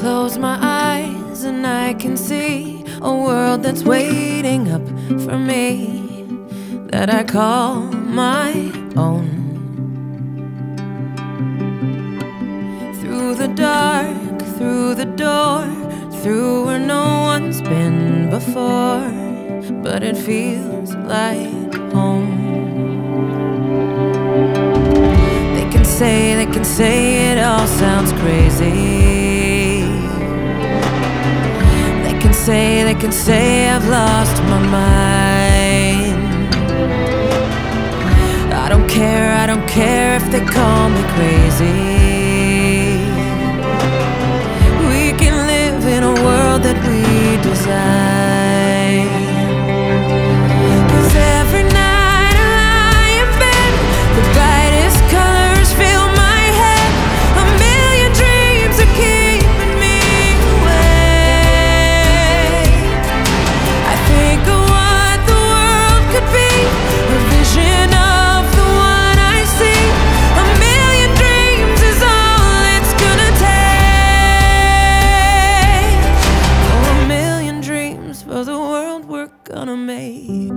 close my eyes and I can see a world that's waiting up for me, that I call my own. Through the dark, through the door, through where no one's been before, but it feels like home. They can say it all sounds crazy. They can say I've lost my mind. I don't care if they call me crazy. We can live in a world that we design. 'Cause every night I lie in bed, the brightest colors fill my head. A million dreams are keeping me awake. I think of what the world could be, a vision of the one I see. A million dreams is all it's gonna take. Oh, a million dreams for the world we're gonna make.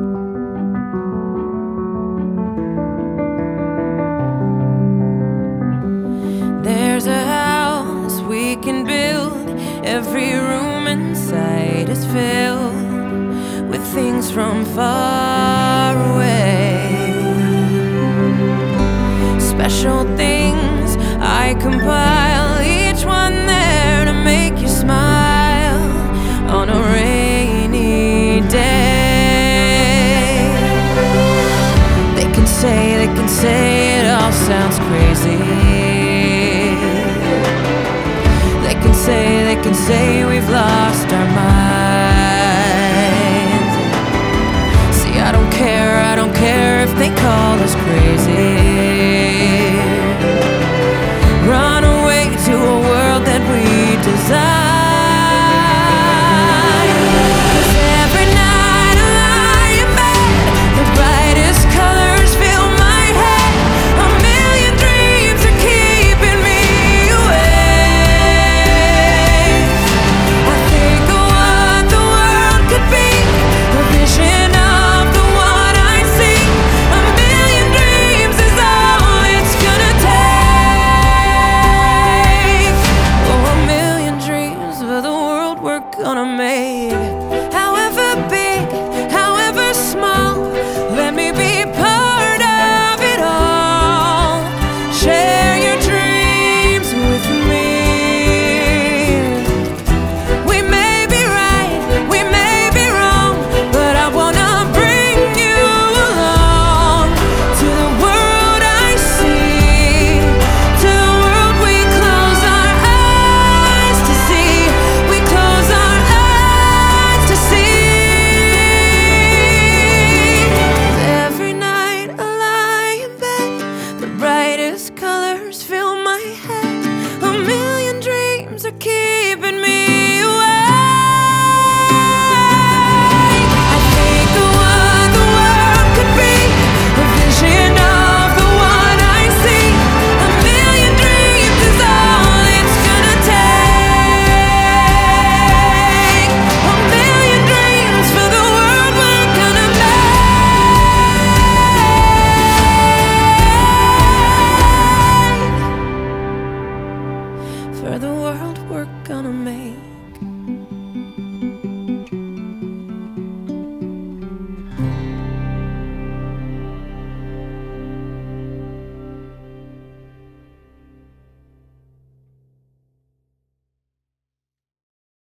There's a house we can build. Every room inside is filled with things from far away. Special things I compile, each one there to make you smile on a rainy day. They can say it all sounds crazy. They can say we've lost our minds. See, I don't care if they call us crazy. Run away to a world that we design. 'Cause every night I lie in bed, the brightest colors fill my head. A million dreams are keeping me awake. I think of what the world could be, a vision of the one I see. A million dreams is all it's gonna take. Oh, a million dreams for the world we're gonna make. However big, however small, let me be part of it all. Share your dreams with me. We may be right, we may be wrong, but I wanna bring you along to the world I see, to the world we close our eyes to see. We close our eyes to see. Every night I lie in bed, the brightest colors fill my head. A million dreams are keeping me awake. I think of what the world could be, a vision of the one I see. A million dreams is all it's gonna take. A million dreams for the world we're gonna make. For the world we're gonna make.